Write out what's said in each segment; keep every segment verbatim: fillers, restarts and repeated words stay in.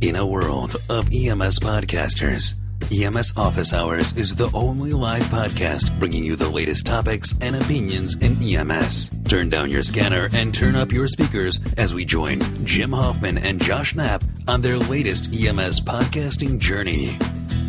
In a world of E M S podcasters, E M S Office Hours is the only live podcast bringing you the latest topics and opinions in E M S. Turn down your scanner and turn up your speakers as we join Jim Hoffman and Josh Knapp on their latest E M S podcasting journey.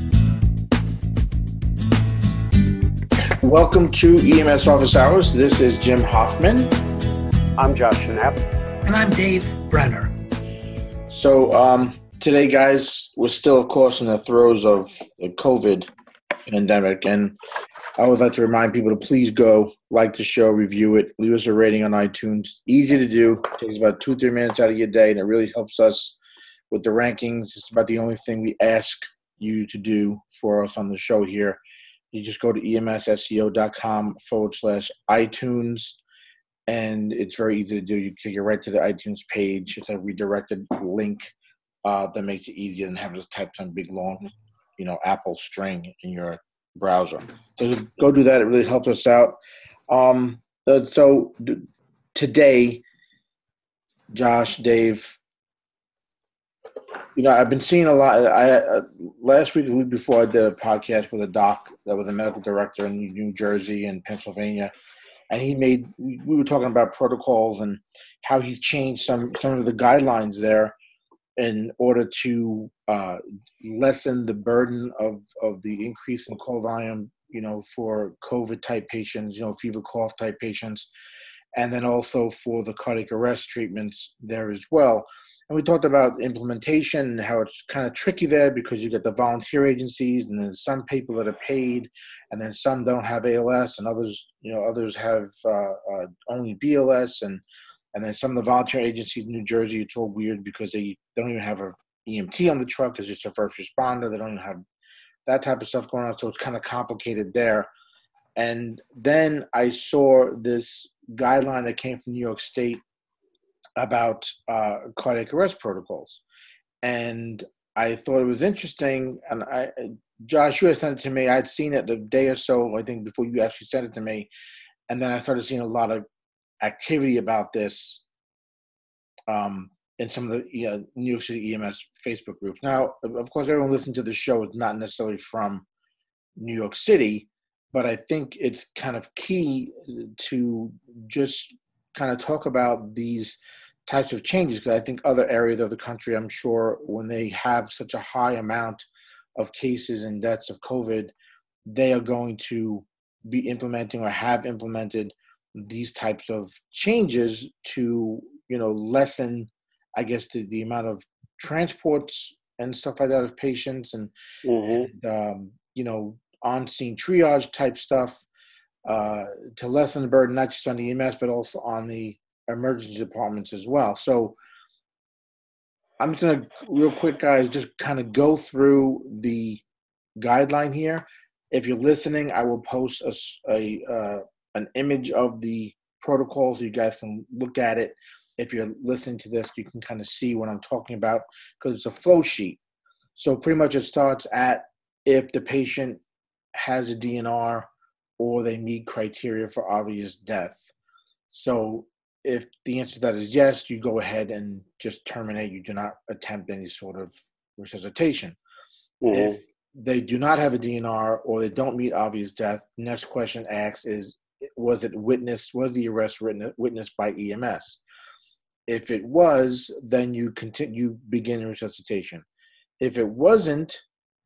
Welcome to E M S Office Hours. This is Jim Hoffman. I'm Josh Knapp. And I'm Dave Brenner. So um, today, guys, we're still, of course, in the throes of the COVID pandemic. And I would like to remind people to please go like the show, review it, leave us a rating on iTunes. Easy to do. It takes about two, three minutes out of your day, and it really helps us with the rankings. It's about the only thing we ask you to do for us on the show here. You just go to emsseo.com forward slash iTunes, and it's very easy to do. You can get right to the iTunes page. It's a redirected link uh, that makes it easier than having to type some big, long, you know, Apple string in your browser. So go do that. It really helps us out. Um, so d- today, Josh, Dave, you know, I've been seeing a lot. I uh, last week, the week before, I did a podcast with a doc that was a medical director in New Jersey and Pennsylvania, and he made. We were talking about protocols and how he's changed some some of the guidelines there in order to uh, lessen the burden of of the increase in call volume, you know, for COVID type patients, you know, fever cough type patients, and then also for the cardiac arrest treatments there as well. And we talked about implementation and how it's kind of tricky there because you get the volunteer agencies and then some people that are paid, and then some don't have A L S, and others, you know, others have uh, uh, only B L S, and and then some of the volunteer agencies in New Jersey, it's all weird because they don't even have a E M T on the truck. It's just a first responder. They don't even have that type of stuff going on, so it's kind of complicated there. And then I saw this guideline that came from New York State about uh, cardiac arrest protocols. And I thought it was interesting. And I, Josh, you had sent it to me. I'd seen it a day or so, I think, before you actually sent it to me. And then I started seeing a lot of activity about this um, in some of the you know, New York City E M S Facebook groups. Now, of course, everyone listening to the show is not necessarily from New York City, but I think it's kind of key to just kind of talk about these types of changes, because I think other areas of the country, I'm sure, when they have such a high amount of cases and deaths of COVID, they are going to be implementing or have implemented these types of changes to, you know, lessen, I guess, the, the amount of transports and stuff like that of patients and, mm-hmm. and um, you know, on-scene triage type stuff uh, to lessen the burden, not just on the E M S, but also on the emergency departments as well. So I'm just going to, real quick, guys, just kind of go through the guideline here. If you're listening, I will post a, a uh, an image of the protocol so you guys can look at it. If you're listening to this, you can kind of see what I'm talking about because it's a flow sheet. So pretty much it starts at if the patient has a D N R or they meet criteria for obvious death. So if the answer to that is yes, you go ahead and just terminate. You do not attempt any sort of resuscitation. Mm-hmm. If they do not have a D N R or they don't meet obvious death, the next question asked is, was it witnessed, was the arrest witnessed by E M S? If it was, then you continue, you begin resuscitation. If it wasn't,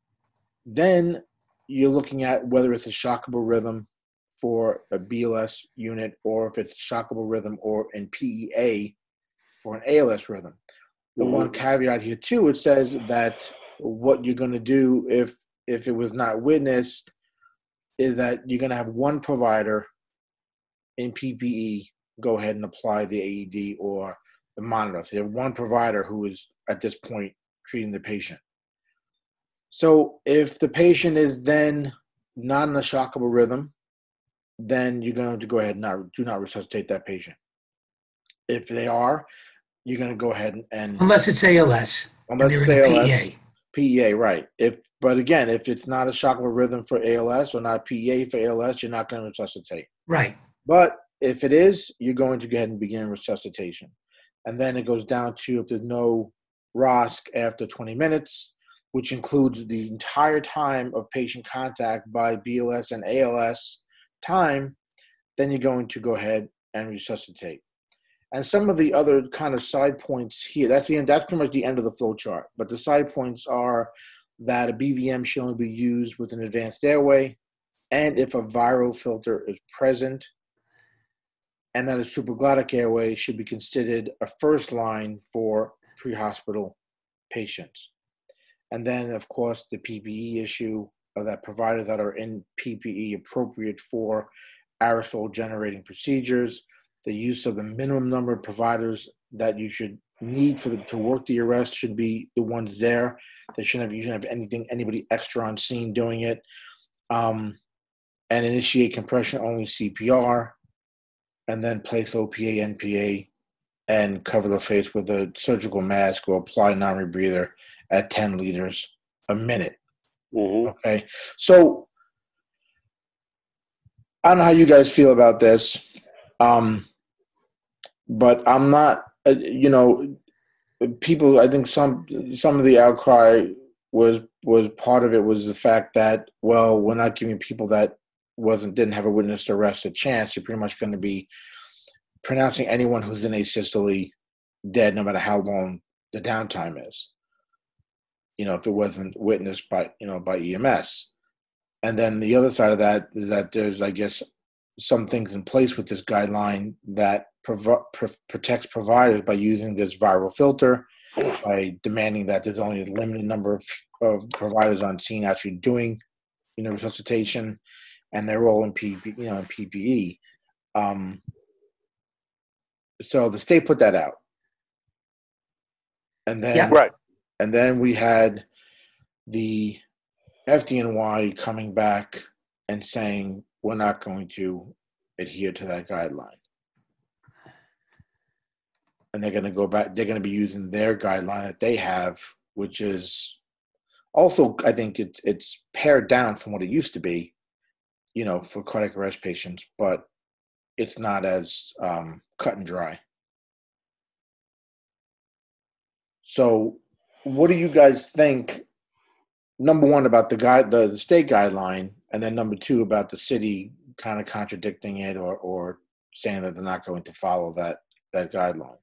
then you're looking at whether it's a shockable rhythm for a B L S unit or if it's shockable rhythm or in P E A for an A L S rhythm. The mm-hmm. one caveat here too, it says that what you're going to do if if it was not witnessed is that you're going to have one provider in P P E go ahead and apply the A E D or the monitor. So you have one provider who is at this point treating the patient. So if the patient is then not in a shockable rhythm, then you're going to go ahead and not, do not resuscitate that patient. If they are, you're going to go ahead and, and unless it's A L S. Unless it's A L S, P E A. P E A, right. If but again, if it's not a shockable rhythm for A L S or not P E A for A L S, you're not going to resuscitate. Right. But if it is, you're going to go ahead and begin resuscitation. And then it goes down to if there's no R O S C after twenty minutes, which includes the entire time of patient contact by B L S and A L S time, then you're going to go ahead and resuscitate. And some of the other kind of side points here, that's the end, that's pretty much the end of the flow chart. But the side points are that a B V M should only be used with an advanced airway, and if a viral filter is present, and that a supraglottic airway should be considered a first line for pre-hospital patients. And then, of course, the P P E issue of that providers that are in P P E appropriate for aerosol generating procedures, the use of the minimum number of providers that you should need for the, to work the arrest should be the ones there. They shouldn't have, you shouldn't have anything, anybody extra on scene doing it. Um, and initiate compression only C P R, and then place O P A, N P A, and cover the face with a surgical mask or apply non-rebreather at ten liters a minute. Mm-hmm. Okay. So I don't know how you guys feel about this. Um, but I'm not, uh, you know, people, I think some, some of the outcry was, was part of it was the fact that, well, we're not giving people that wasn't, didn't have a witness to arrest a chance. You're pretty much going to be pronouncing anyone who's in asystole dead, no matter how long the downtime is. You know, if it wasn't witnessed by, you know, by E M S. And then the other side of that is that there's, I guess, some things in place with this guideline that prov- pr- protects providers by using this viral filter, by demanding that there's only a limited number of, of providers on scene actually doing, you know, resuscitation, and they're all in P P, you know, in P P E. Um, so the state put that out, and then Yeah. Right. and then we had the F D N Y coming back and saying we're not going to adhere to that guideline. And they're going to go back, they're going to be using their guideline that they have, which is also, I think it's, it's pared down from what it used to be, you know, for cardiac arrest patients, but it's not as um, cut and dry. So what do you guys think, number one, about the guide, the, the state guideline, and then number two, about the city kind of contradicting it or, or saying that they're not going to follow that, that guideline?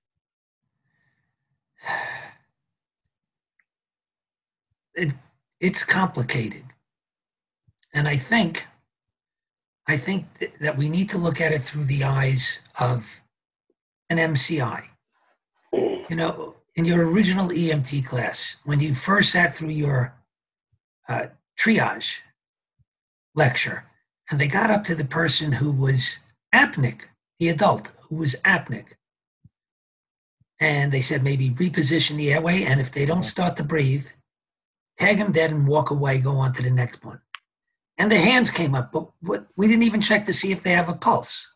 It, it's complicated. And I think, I think th- that we need to look at it through the eyes of an M C I. You know, in your original E M T class, when you first sat through your uh, triage lecture, and they got up to the person who was apneic, the adult who was apneic, and they said maybe reposition the airway, and if they don't start to breathe, tag them dead and walk away, go on to the next one. And the hands came up, but what, we didn't even check to see if they have a pulse.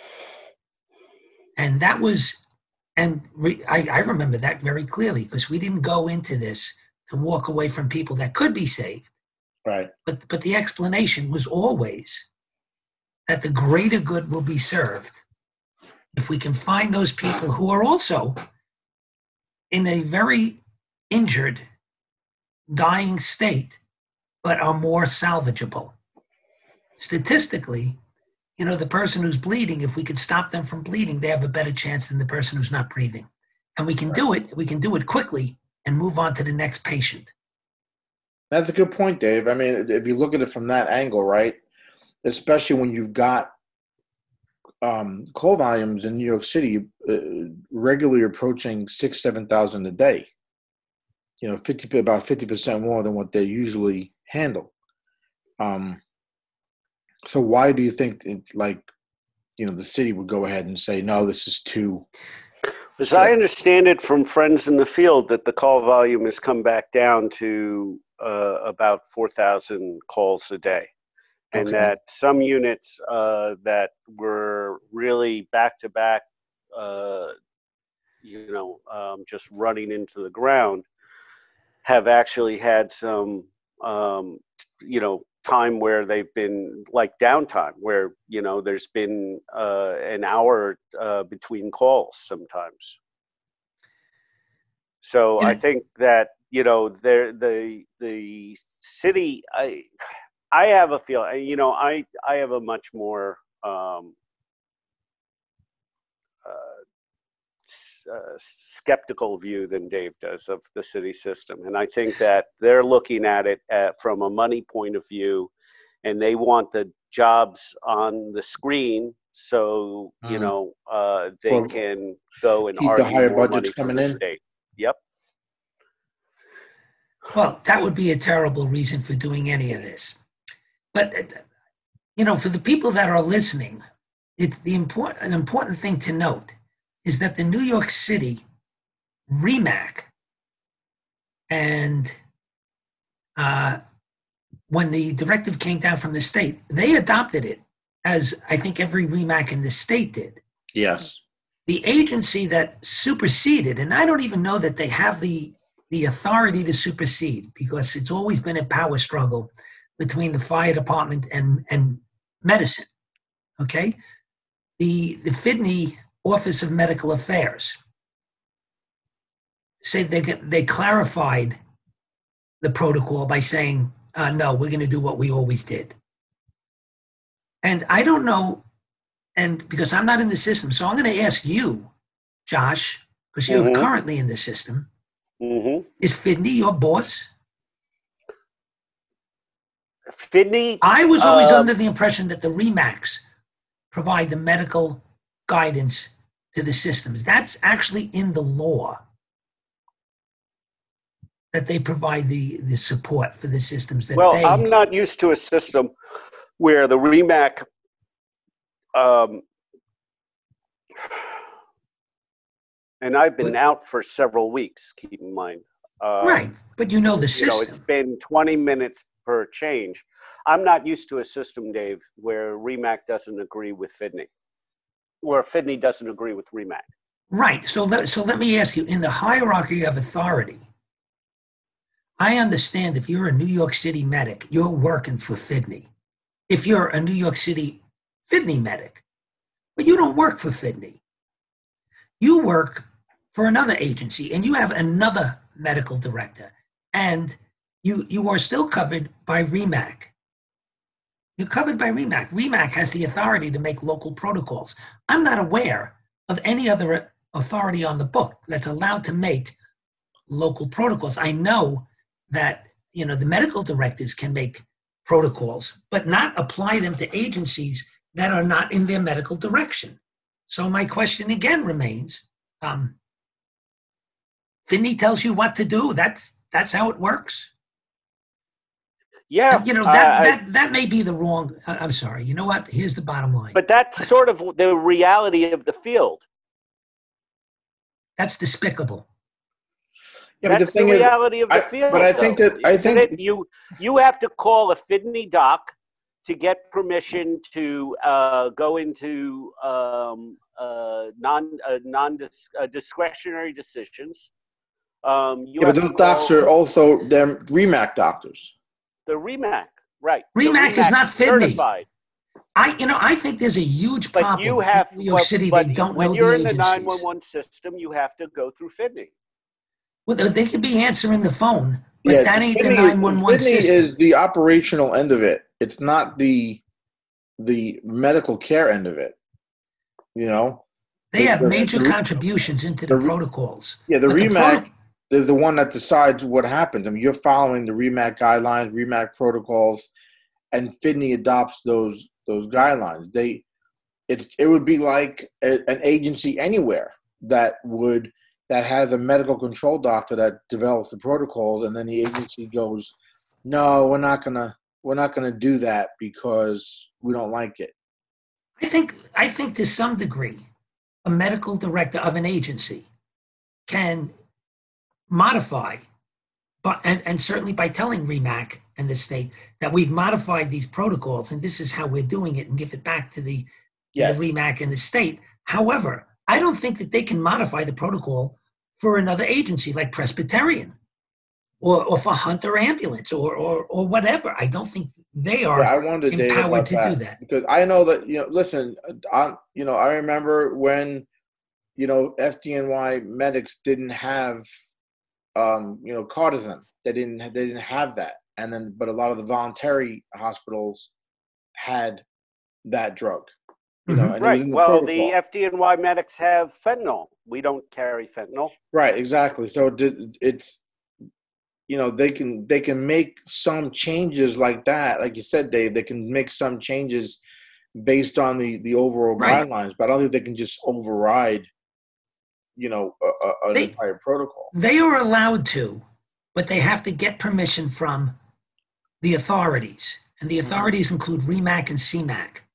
And that was, and re, I, I remember that very clearly because we didn't go into this to walk away from people that could be saved. Right. But, but the explanation was always that the greater good will be served if we can find those people who are also in a very injured, dying state, but are more salvageable. Statistically, you know, the person who's bleeding, if we could stop them from bleeding, they have a better chance than the person who's not breathing. And we can do it, we can do it quickly and move on to the next patient. That's a good point, Dave. I mean, if you look at it from that angle, right, especially when you've got um, call volumes in New York City uh, regularly approaching six, seven thousand a day. You know, fifty about fifty percent more than what they usually handle. Um, so why do you think, it, like, you know, the city would go ahead and say, no, this is too? As I understand it from friends in the field, that the call volume has come back down to uh, about four thousand calls a day. And Okay. that some units uh, that were really back-to-back, uh, you know, um, just running into the ground, have actually had some, um, you know, time where they've been like downtime, where, you know, there's been uh, an hour uh, between calls sometimes. So And I think that, you know, there the the city. I I have a feel. You know, I I have a much more um, uh, s- uh, skeptical view than Dave does of the city system, and I think that they're looking at it at, from a money point of view, and they want the jobs on the screen, so you Mm. know uh, they For can go and keep the argue higher more budgets money for coming the in. state. Yep. well, that would be a terrible reason for doing any of this. But uh, you know, for the people that are listening, it's the important an important thing to note is that the New York City R E M A C and uh, when the directive came down from the state, they adopted it, as I think every R E M A C in the state did. Yes. The agency that superseded, and I don't even know that they have the the authority to supersede, because it's always been a power struggle between the fire department and, and medicine. Okay? The the F I D N Y Office of Medical Affairs said they they clarified the protocol by saying, uh, no, we're going to do what we always did. And I don't know, and because I'm not in the system, so I'm going to ask you, Josh, because you're Mm-hmm. currently in the system. Mm-hmm. Is F I D N Y your boss? F I D N Y. I was always uh, under the impression that the R E M A Cs provide the medical guidance to the systems. That's actually in the law, that they provide the, the support for the systems that well, they. I'm not used to a system where the R E M A C. Um, and I've been But- out for several weeks. Keep in mind. Um, right, but you know the You know, it's system. been twenty minutes per change. I'm not used to a system, Dave, where R E M A C doesn't agree with F I D N Y, or F I D N Y doesn't agree with R E M A C. Right. So let, so let me ask you, in the hierarchy of authority, I understand if you're a New York City medic, you're working for F I D N Y. If you're a New York City F I D N Y medic, but you don't work for F I D N Y. You work for another agency and you have another medical director, and you, you are still covered by R E M A C. You're covered by R E M A C. R E M A C has the authority to make local protocols. I'm not aware of any other authority on the book that's allowed to make local protocols. I know that, you know, the medical directors can make protocols, but not apply them to agencies that are not in their medical direction. So my question again remains, um, F I D N Y tells you what to do. That's that's how it works. Yeah, And, you know, that I- I- that that may be the wrong. I- I'm sorry. You know what? Here's the bottom line. but that's sort of the reality of the field. That's despicable. Yeah, but That's the thing the is, reality of the I- field. but I think though, that- I isn't think- it? you you have to call a F I D N Y doc to get permission to uh, go into um, uh, non uh, non uh, discretionary decisions. Um, you Yeah, have but to those docs call are also them R E M A C doctors. the R E M A C, right? R E M A C The is not F I D N Y. certified. I, you know, I think there's a huge But problem you have in New York well, City. but They don't when know you're the in the agencies. nine one one system, you have to go through F I D N Y. Well, they- they could be answering the phone, but Yeah, that ain't the F I D N Y nine one one F I D N Y system. is the operational end of it. It's not the the medical care end of it. You know. They have the- major the- contributions into the the- protocols. Yeah, the But the R E M A C proto- is the one that decides what happens. I mean, you're following the R E M A C guidelines, R E M A C protocols, and F I D N Y adopts those those guidelines. They, it's it would be like a, an agency anywhere that would that has a medical control doctor that develops the protocols, and then the agency goes, "No, we're not gonna we're not gonna do that because we don't like it." I think, I think to some degree, a medical director of an agency can modify, but and, and certainly by telling R E M A C and the state that we've modified these protocols and this is how we're doing it, and give it back to the, Yes. the R E M A C and the state. However, I don't think that they can modify the protocol for another agency like Presbyterian or, or for Hunter Ambulance or, or or whatever. I don't think they are Yeah, I wondered, Dave, empowered about to that, do that. because I know that, you know. Listen, I you know I remember when, you know, F D N Y medics didn't have um, you know, partisan. They didn't they didn't have that, and then but a lot of the voluntary hospitals had that drug. You know, Mhm. and it was Right. in the Well, protocol. the F D N Y medics have fentanyl. We don't carry fentanyl. Right, exactly. So it- it's, you know, they can they can make some changes like that, like you said, Dave. They can make some changes based on the the overall Right. guidelines, but I don't think they can just override, you know, a, a, an They- entire protocol. They are allowed to, but they have to get permission from the authorities, and the authorities include REMAC and C MAC.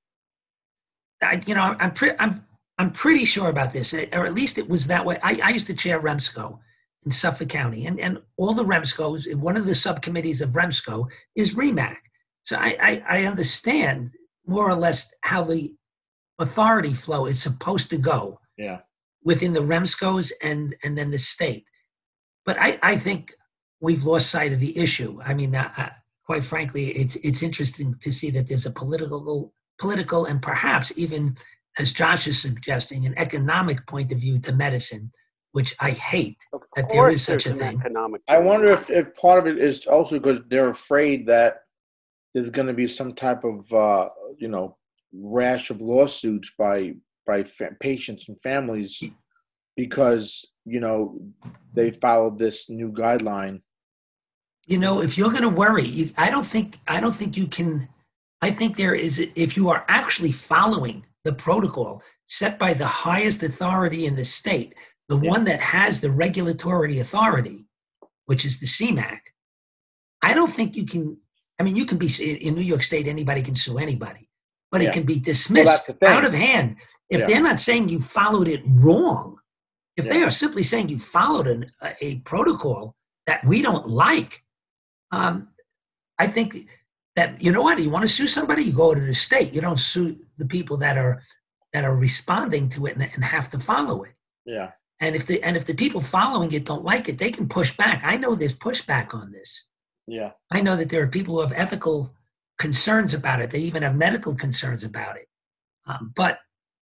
I, you know, I'm pre- I'm I'm pretty sure about this, or at least it was that way. I, I used to chair REMSCO in Suffolk County, and, and all the REMSCOs, one of the subcommittees of REMSCO is REMAC. So I, I, I understand more or less how the authority flow is supposed to go Yeah. within the REMSCOs and, and then the state. But I, I think we've lost sight of the issue. I mean, uh, quite frankly, it's it's interesting to see that there's a political, political, and perhaps even, as Josh is suggesting, an economic point of view to medicine, which I hate Of that there is course such a there's an thing. economic. I wonder if, if part of it is also because they're afraid that there's going to be some type of, uh, you know, rash of lawsuits by by fa- patients and families because, you know, they followed this new guideline. You know, if you're going to worry, you, I don't think I don't think you can. I think there is, if you are actually following the protocol set by the highest authority in the state, the Yeah. one that has the regulatory authority, which is the C MAC. I don't think you can. I mean, you can be in New York State. Anybody can sue anybody, but Yeah. it can be Well, dismissed that's the thing. out of hand if Yeah. they're not saying you followed it wrong. If they Yeah. are simply saying you followed an, a, a protocol that we don't like, um, I think that, you know what, you want to sue somebody, you go to the state. You don't sue the people that are that are responding to it and, and have to follow it. Yeah. And if the and if the people following it don't like it, they can push back. I know there's pushback on this. Yeah. I know that there are people who have ethical concerns about it. They even have medical concerns about it. Um, but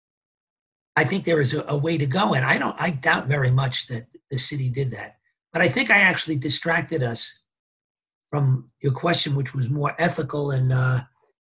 I think there is a, a way to go, and I don't. I doubt very much that the city did that. But I think I actually distracted us from your question, which was more ethical and uh,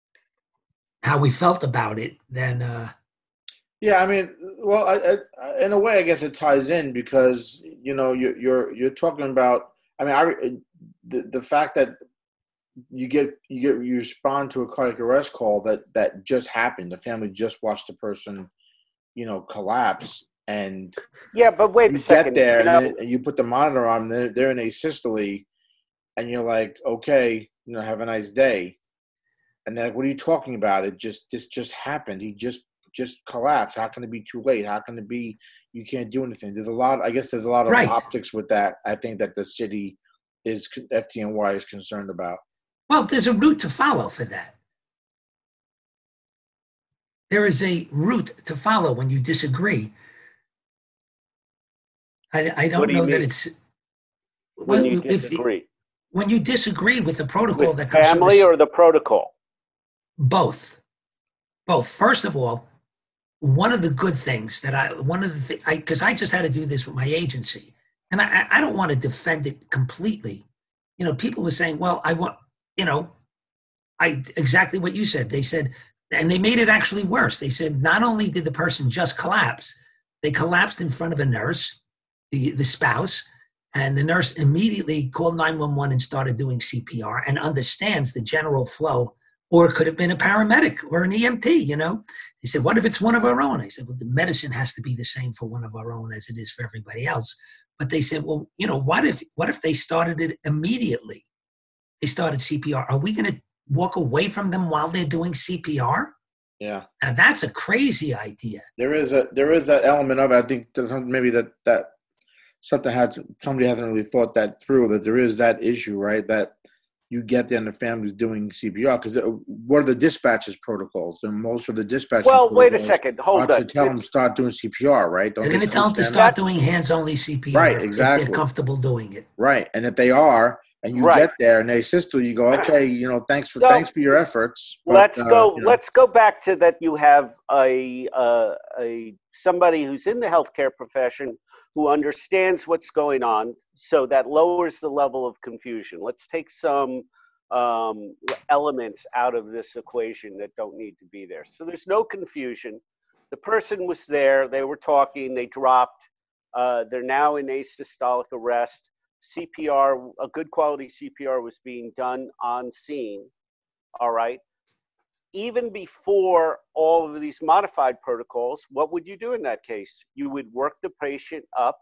how we felt about it than. Uh, Yeah, I mean, well, I, I, in a way, I guess it ties in because you know you're you're you're talking about. I mean, I the the fact that you get you get you respond to a cardiac arrest call that that just happened. The family just watched the person, you know, collapse, and Yeah, but wait you a second. get there you know, and, then, and you put the monitor on. They're they're in asystole, and you're like, okay, you know, have a nice day. And they're like, what are you talking about? It just this just happened. He just just collapsed. How can it be too late? How can it be you can't do anything? There's a lot. I guess there's a lot of Right. optics with that. I think that the city is F T N Y is concerned about. well, there's a route to follow for that. There is a route to follow when you disagree. I, I don't What do you know that mean? it's when well, you if- disagree when you disagree with the protocol with that comes from the family s- or the protocol. both, both. First of all, one of the good things that I one of the things I because I just had to do this with my agency, and I I- I don't want to defend it completely. You know, people were saying, well, I want, you know, I exactly what you said. They said, and they made it actually worse. They said not only did the person just collapse, they collapsed in front of a nurse, the the spouse, and the nurse immediately called nine one one and started doing C P R and understands the general flow. Or it could have been a paramedic or an E M T, you know. He said, what if it's one of our own? I said, well, the medicine has to be the same for one of our own as it is for everybody else. But they said, well, you know, what if what if they started it immediately? They started C P R. Are we going to walk away from them while they're doing C P R? Yeah, Now, that's a crazy idea. there is a there is that element of it. I think that some- maybe that that something has somebody hasn't really thought that through. That there is that issue, right? That you get there and the family's doing C P R because what are the dispatches protocols? And most of the dispatches. Well, wait a second. Hold To on. tell them to start doing C P R, right? Don't They're they going to tell them to them? start doing hands-only C P R Right, if exactly. they're comfortable doing it. Right, and if they are, and you Right. get there and they assist you, you go, okay, you know, thanks for So, thanks for your efforts. But, let's uh, go. you know. Let's go back to that. You have a uh, a somebody who's in the healthcare profession who understands what's going on, so that lowers the level of confusion. Let's take some um, elements out of this equation that don't need to be there. So there's no confusion. The person was there. They were talking. They dropped. Uh, they're now in asystolic arrest. C P R, a good quality C P R was being done on scene. All right. Even before all of these modified protocols, what would you do in that case? You would work the patient up,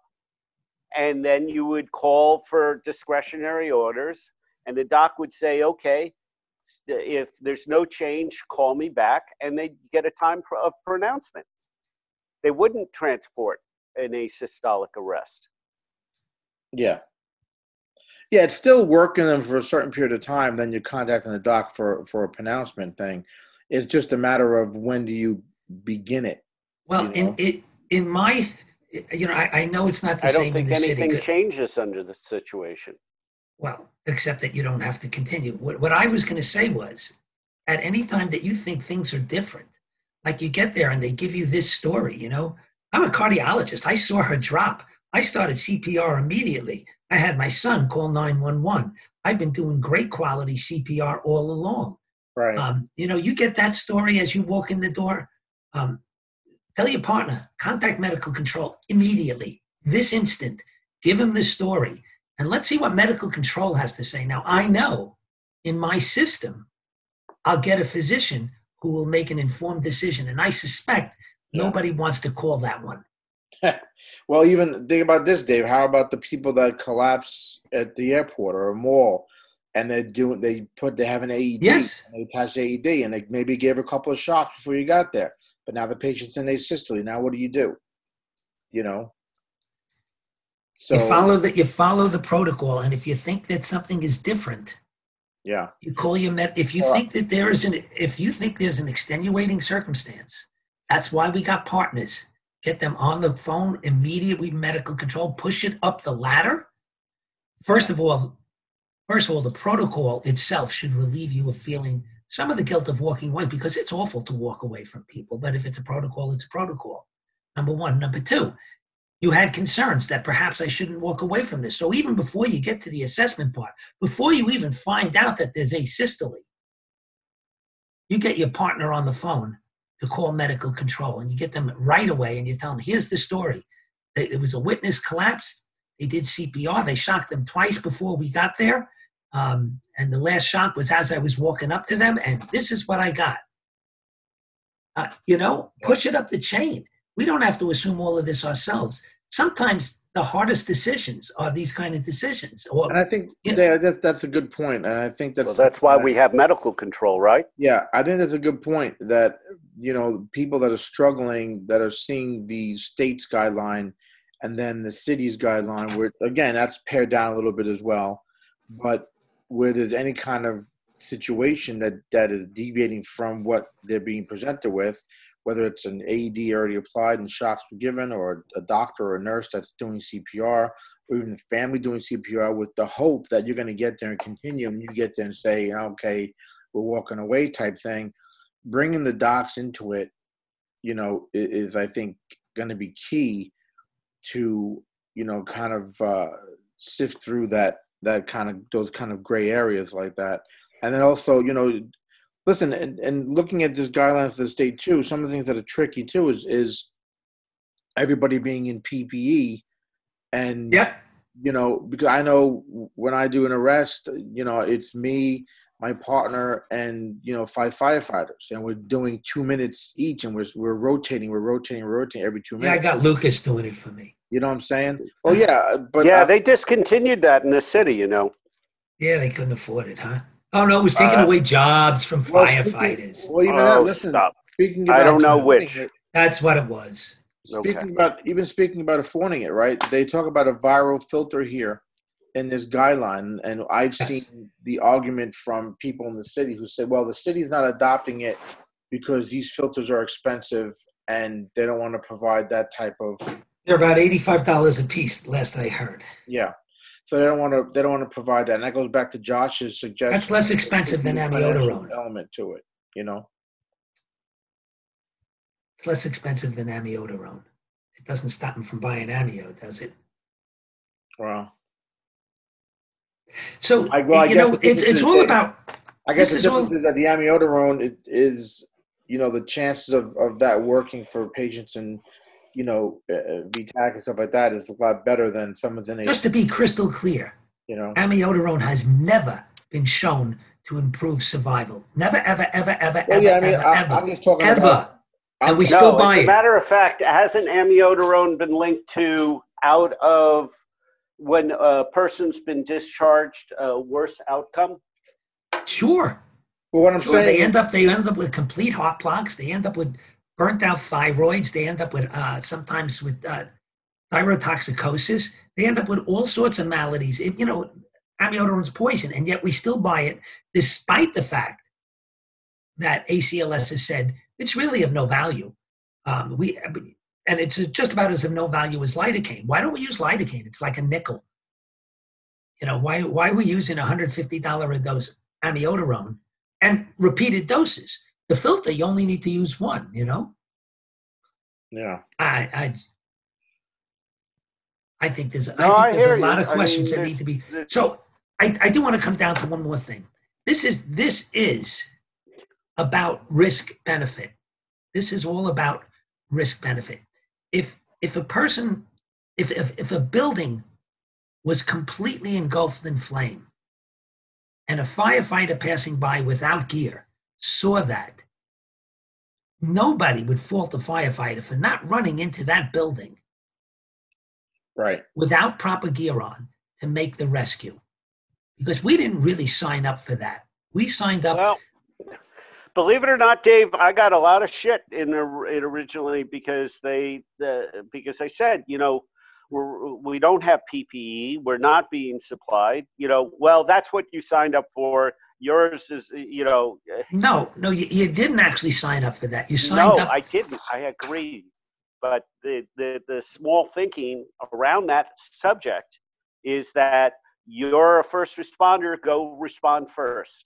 and then you would call for discretionary orders, and the doc would say, okay, if there's no change, call me back, and they'd get a time of pronouncement. They wouldn't transport an asystolic arrest. Yeah. Yeah, it's still working them for a certain period of time. Then you're contacting the doc for, for a pronouncement thing. It's just a matter of when do you begin it. Well, you know? in it in my, you know, I, I know it's not the I don't same in think the anything city. changes under the situation. Well, except that you don't have to continue. What, what I was going to say was, at any time that you think things are different, like you get there and they give you this story, you know, I'm a cardiologist. I saw her drop. I started C P R immediately. I had my son call nine one one. I've been doing great quality C P R all along. Right. Um, you know, you get that story as you walk in the door. Um, tell your partner, contact medical control immediately, this instant. Give him the story. And let's see what medical control has to say. Now, I know in my system, I'll get a physician who will make an informed decision. And I suspect Yeah. nobody wants to call that one. Well, even think about this, Dave. How about the people that collapse at the airport or a mall, and they do they put they have an A E D, Yes. and they attach the A E D, and they maybe gave a couple of shots before you got there, but now the patient's in asystole. Now what do you do? You know. So you follow the you follow the protocol, and if you think that something is different, yeah, you call your med. If you Well, think that there is an if you think there's an extenuating circumstance, that's why we got partners. Get them on the phone immediately. Medical control. Push it up the ladder. First of all, first of all, the protocol itself should relieve you of feeling some of the guilt of walking away, because it's awful to walk away from people. But if it's a protocol, it's a protocol. Number one. Number two, you had concerns that perhaps I shouldn't walk away from this. So even before you get to the assessment part, before you even find out that there's asystole, you get your partner on the phone to call medical control, and you get them right away, and you tell them, here's the story. It was a witness collapsed. They did C P R. They shocked them twice before we got there. Um, and the last shock was as I was walking up to them, and this is what I got. Uh, you know, push it up the chain. We don't have to assume all of this ourselves. Sometimes the hardest decisions are these kind of decisions. Or, and I think Yeah. yeah, that, that's a good point, and I think that's Well, that's why we have medical control, right? Yeah, I think that's a good point, that, you know, people that are struggling, that are seeing the state's guideline and then the city's guideline, where, again, that's pared down a little bit as well. But where there's any kind of situation that, that is deviating from what they're being presented with, whether it's an A E D already applied and shocks were given, or a doctor or a nurse that's doing C P R, or even the family doing C P R, with the hope that you're going to get there and continue, and you get there and say, okay, we're walking away type thing. Bringing the docs into it, you know, is, is I think going to be key to, you know, kind of uh, sift through that, that kind of, those kind of gray areas like that. And then also, you know, listen, and, and looking at this guidelines for the state too, some of the things that are tricky too is, is everybody being in P P E. And, yeah, you know, because I know when I do an arrest, you know, it's me, my partner, and, you know, five firefighters, and we're doing two minutes each, and we're, we're rotating, we're rotating, we're rotating every two yeah, I minutes. got Lucas doing it for me. You know what I'm saying? Well, yeah, but yeah, uh, they discontinued that in the city, you know. Yeah, they couldn't afford it, huh? Oh, no, it was taking Uh, away jobs from well, firefighters. Speaking, well, even Oh, that, listen, stop. speaking I about don't know affording which. it, That's what it was. Speaking Okay. about, even speaking about affording it, right? They talk about a viral filter here in this guideline, and I've Yes. seen the argument from people in the city who said, well, the city's not adopting it because these filters are expensive and they don't want to provide that type of, They're about eighty-five dollars a piece, last I heard. yeah. So they don't want to. They don't want to provide that, and that goes back to Josh's suggestion. That's less expensive than amiodarone. Element to it, you know. It's less expensive than amiodarone. It doesn't stop them from buying amio, does it? Well, so I, well, I you know, it's it's all about. I guess the is difference all, is that the amiodarone is, you know, the chances of, of that working for patients and, you know, uh, V TAC and stuff like that is a lot better than some of the. Just to be crystal clear, you know, amiodarone has never been shown to improve survival. Never, ever, ever, ever, well, ever, yeah, I mean, ever, I, ever, I'm just talking ever. about. And we no, still buy as a it. matter of fact, hasn't amiodarone been linked to out of when a person's been discharged a worse outcome? Sure. Well, what I'm sure. saying, They end up they end up with complete heart blocks. They end up with burnt out thyroids. They end up with uh, sometimes with uh, thyrotoxicosis. They end up with all sorts of maladies. It, you know, amiodarane's poison, and yet we still buy it, despite the fact that A C L S has said it's really of no value. Um, we and it's just about as of no value as lidocaine. Why don't we use lidocaine? It's like a nickel. You know, why why are we using one hundred fifty dollars a dose amiodarone and repeated doses? The filter, you only need to use one, you know? Yeah. I I, I think there's No, I I think there's hear a lot you. of questions I mean, that need to be. this- So I, I do want to come down to one more thing. This is this is about risk benefit. This is all about risk benefit. If if a person, if if, if a building was completely engulfed in flame and a firefighter passing by without gear saw that, nobody would fault the firefighter for not running into that building Right. without proper gear on to make the rescue. Because we didn't really sign up for that. We signed up. Well, believe it or not, Dave, I got a lot of shit in it originally because they, the, because I said, you know, we're, we don't have P P E. We're not being supplied. You know, well, that's what you signed up for. Yours is, you know. No, no, you, you didn't actually sign up for that. You signed no, up. I didn't. I agree. But the, the, the small thinking around that subject is that you're a first responder, go respond first.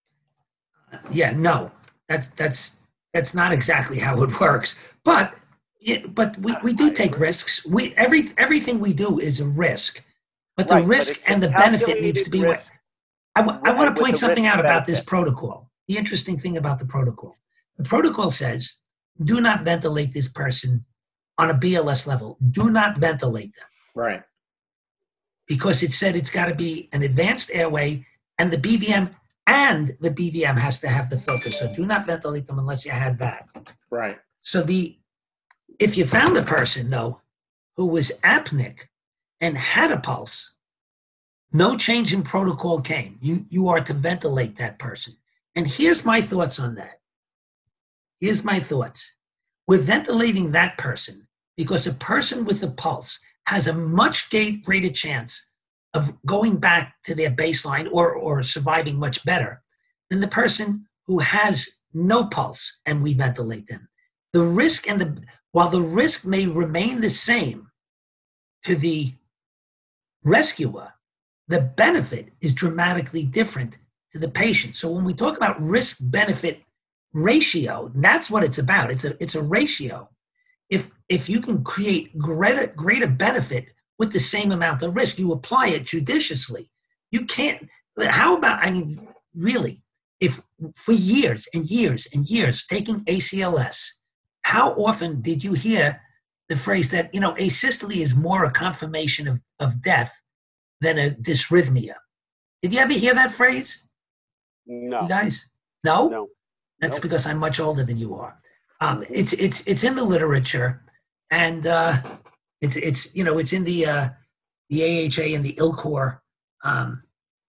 Yeah, no, that's that's that's not exactly how it works. But yeah, but we, we do take risks. We every everything we do is a risk, but the Right, but risk it's a and the benefit needs to be. calculated risk. I, w- I want With to point the something risk out about this benefit. protocol. The interesting thing about the protocol, the protocol says, do not ventilate this person on a B L S level. Do not ventilate them. Right. Because it said it's got to be an advanced airway, and the B V M and the B V M has to have the filter. So do not ventilate them unless you had that. Right. So the if you found a person though who was apneic and had a pulse, no change in protocol came. You you are to ventilate that person. And here's my thoughts on that. Here's my thoughts. We're ventilating that person because a person with a pulse has a much greater chance of going back to their baseline or, or surviving much better than the person who has no pulse and we ventilate them. The risk and the, while the risk may remain the same to the rescuer, the benefit is dramatically different to the patient. So when we talk about risk benefit ratio, that's what it's about. It's a, it's a ratio. If if you can create greater greater benefit with the same amount of risk, you apply it judiciously. You can't. How about? I mean, really, if for years and years and years taking A C L S, how often did you hear the phrase that you know asystole is more a confirmation of of death than a dysrhythmia? Did you ever hear that phrase? No. You guys, no. No. That's Nope. because I'm much older than you are. Um, it's it's it's in the literature, and uh, it's it's you know it's in the uh, the A H A and the I L C O R um,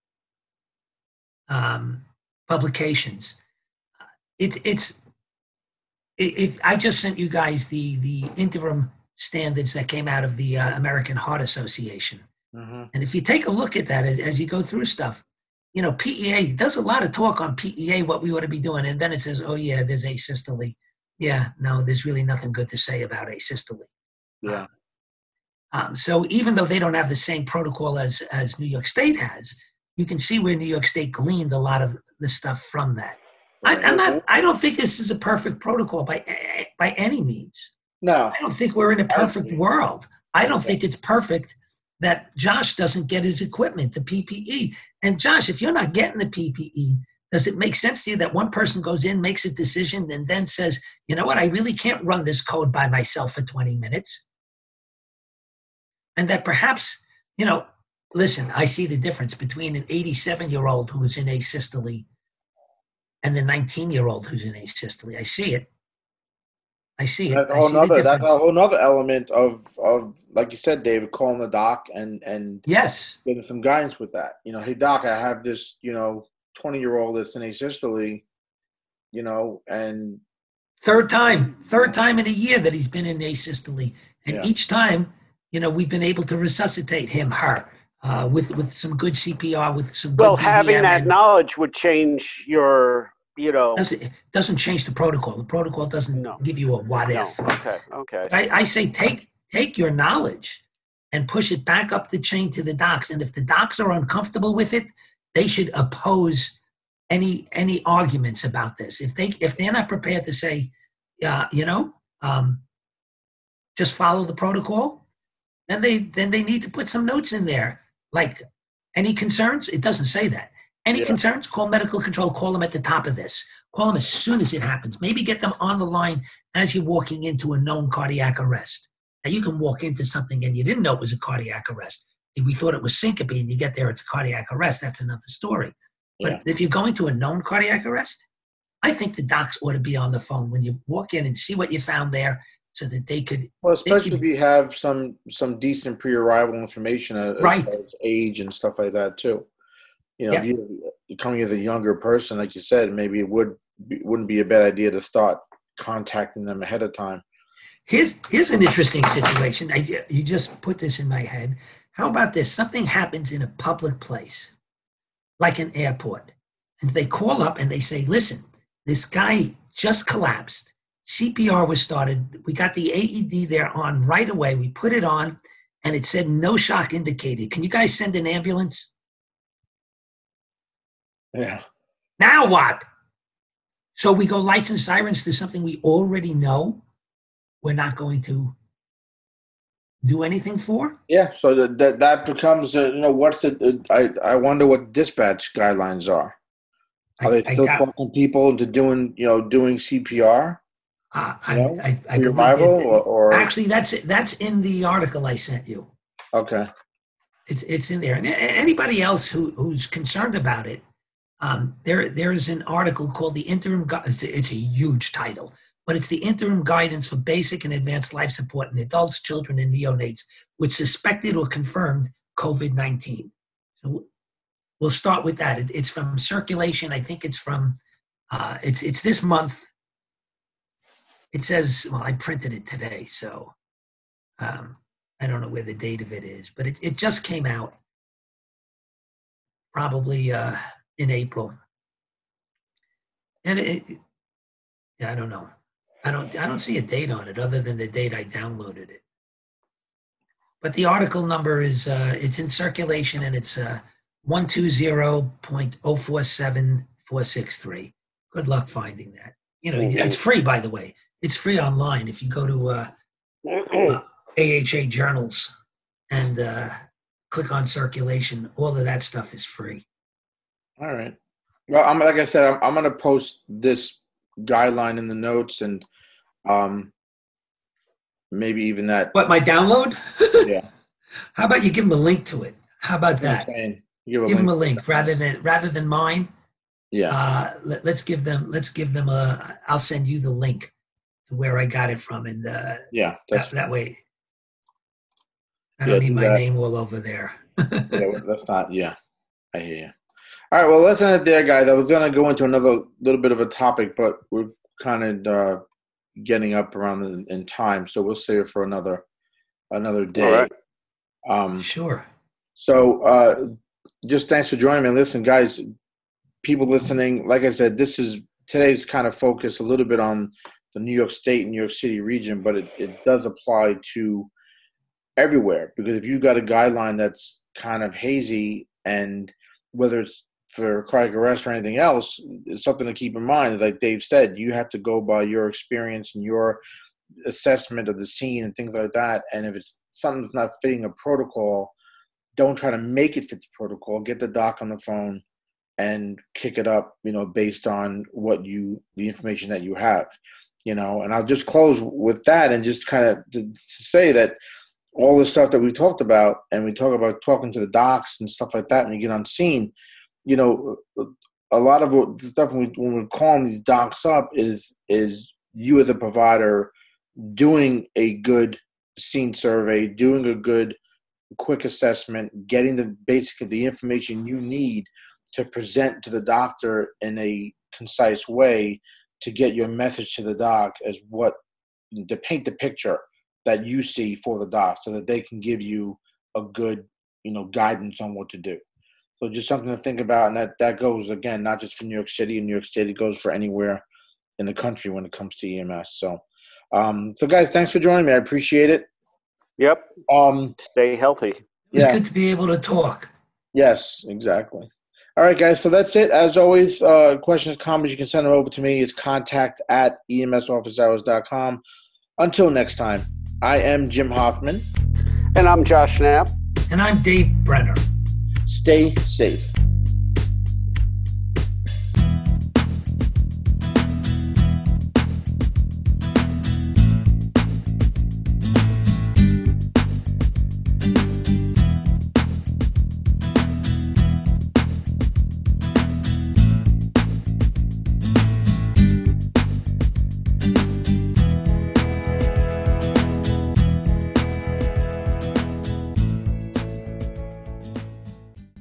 um, publications. It's it's it, it. I just sent you guys the the interim standards that came out of the uh, American Heart Association, Mm-hmm. and if you take a look at that as, as you go through stuff, you know P E A does a lot of talk on P E A, what we ought to be doing, and then it says, oh yeah, there's asystole. Yeah, no, there's really nothing good to say about asystole. Yeah. Um, so even though they don't have the same protocol as, as New York State has, you can see where New York State gleaned a lot of the stuff from that. I, I'm not. I don't think this is a perfect protocol by by any means. No, I don't think we're in a perfect world. I don't think it's perfect that Josh doesn't get his equipment, the P P E. And Josh, if you're not getting the P P E, does it make sense to you that one person goes in, makes a decision, and then says, you know what, I really can't run this code by myself for twenty minutes? And that perhaps, you know, listen, I see the difference between an eighty-seven-year-old who is in asystole and the nineteen-year-old who's in asystole. I see it. I see it. That's a I whole see the nother, that's difference. a whole nother element of, of, like you said, David, calling the doc and, and Yes. getting some guidance with that. You know, hey, doc, I have this, you know, twenty-year-old that's in asystole, you know, and Third time, third time in a year that he's been in asystole. And Yeah. each time, you know, we've been able to resuscitate him, her, uh, with, with some good C P R, with some good Well, B V M, having that and knowledge would change your, you know. doesn't, doesn't change the protocol. The protocol doesn't No. give you a what No. if. Okay. Okay. But I, I say take take your knowledge and push it back up the chain to the docs. And if the docs are uncomfortable with it, they should oppose any any arguments about this. If they if they're not prepared to say, uh, you know, um, just follow the protocol, then they then they need to put some notes in there. Like, any concerns? It doesn't say that. Any Yeah. concerns? Call medical control. Call them at the top of this. Call them as soon as it happens. Maybe get them on the line as you're walking into a known cardiac arrest. Now, you can walk into something and you didn't know it was a cardiac arrest. If we thought it was syncope and you get there, it's a cardiac arrest. That's another story. But Yeah. if you're going to a known cardiac arrest, I think the docs ought to be on the phone when you walk in and see what you found there, so that they could. Well, especially could- if you have some some decent pre-arrival information as Right. far as age and stuff like that too. You know, Yeah. if you, you're coming as a younger person, like you said, maybe it would be, wouldn't be a bad idea to start contacting them ahead of time. Here's here's an interesting situation. I, you just put this in my head. How about this? Something happens in a public place, like an airport, and they call up and they say, "Listen, this guy just collapsed. C P R was started. We got the A E D there on right away. We put it on, and it said no shock indicated. Can you guys send an ambulance?" Yeah. Now what? So we go lights and sirens to something we already know we're not going to do anything for? Yeah. So that that, that becomes, uh, you know, what's the, uh, I, I wonder what dispatch guidelines are. Are they I- I still doubt- talking people into doing, you know, doing C P R? Uh, I, No? I, I believe Pre-arrival it- or, or actually, that's that's in the article I sent you. okay. It's it's in there. And a- anybody else who who's concerned about it, um, there there's an article called the interim. Gu- It's a, it's a huge title, but it's the interim guidance for basic and advanced life support in adults, children, and neonates with suspected or confirmed COVID nineteen. So we'll start with that. It, it's from Circulation. I think it's from. Uh, it's it's this month. It says, well, I printed it today, so um, I don't know where the date of it is, but it, it just came out probably uh, in April. And it, it, yeah, I don't know. I don't I don't see a date on it other than the date I downloaded it. But the article number is uh, it's in Circulation, and it's uh, one two zero point zero four seven four six three. Good luck finding that. You know, it's free, by the way. It's free online if you go to uh, uh, A H A Journals and uh, click on Circulation. All of that stuff is free. All right. Well, I'm like I said, I'm, I'm going to post this guideline in the notes, and um, maybe even that. What, my download? Yeah. How about you give them a link to it? How about that? Saying, give a Give link. them a link rather than rather than mine. Yeah. Uh, let, let's give them. Let's give them a. I'll send you the link to where I got it from, and uh, yeah. That's that, that way, I Yeah, don't need do my that. name all over there. yeah, that's not. Yeah. I hear you. All right. Well, let's end it there, guys. I was going to go into another little bit of a topic, but we're kind of uh, getting up around in, in time, so we'll save it for another another day. All right. Um, Sure. So uh, just thanks for joining me. Listen, guys, people listening, like I said, this is today's kind of focus a little bit on the New York State and New York City region, but it, it does apply to everywhere, because if you've got a guideline that's kind of hazy, and whether it's for cardiac arrest or anything else, it's something to keep in mind. Like Dave said, you have to go by your experience and your assessment of the scene and things like that. And if it's something that's not fitting a protocol, don't try to make it fit the protocol. Get the doc on the phone and kick it up, you know, based on what you, the information that you have, you know. And I'll just close with that and just kind of to, to say that all the stuff that we talked about, and we talk about talking to the docs and stuff like that when you get on scene, you know, a lot of what, the stuff when, we, when we're calling these docs up is is you as a provider doing a good scene survey, doing a good quick assessment, getting the basic the information you need to present to the doctor in a concise way to get your message to the doc as what to paint the picture that you see for the doc, so that they can give you a good, you know, guidance on what to do. So just something to think about, and that, that goes, again, not just for New York City and New York State, it goes for anywhere in the country when it comes to E M S. So, um, so guys, thanks for joining me. I appreciate it. Yep. Um, Stay healthy. It was yeah. good to be able to talk. Yes, exactly. All right, guys. So that's it. As always, uh, questions, comments, you can send them over to me. It's contact at E M S office hours dot com. Until next time, I am Jim Hoffman. And I'm Josh Knapp. And I'm Dave Brenner. Stay safe.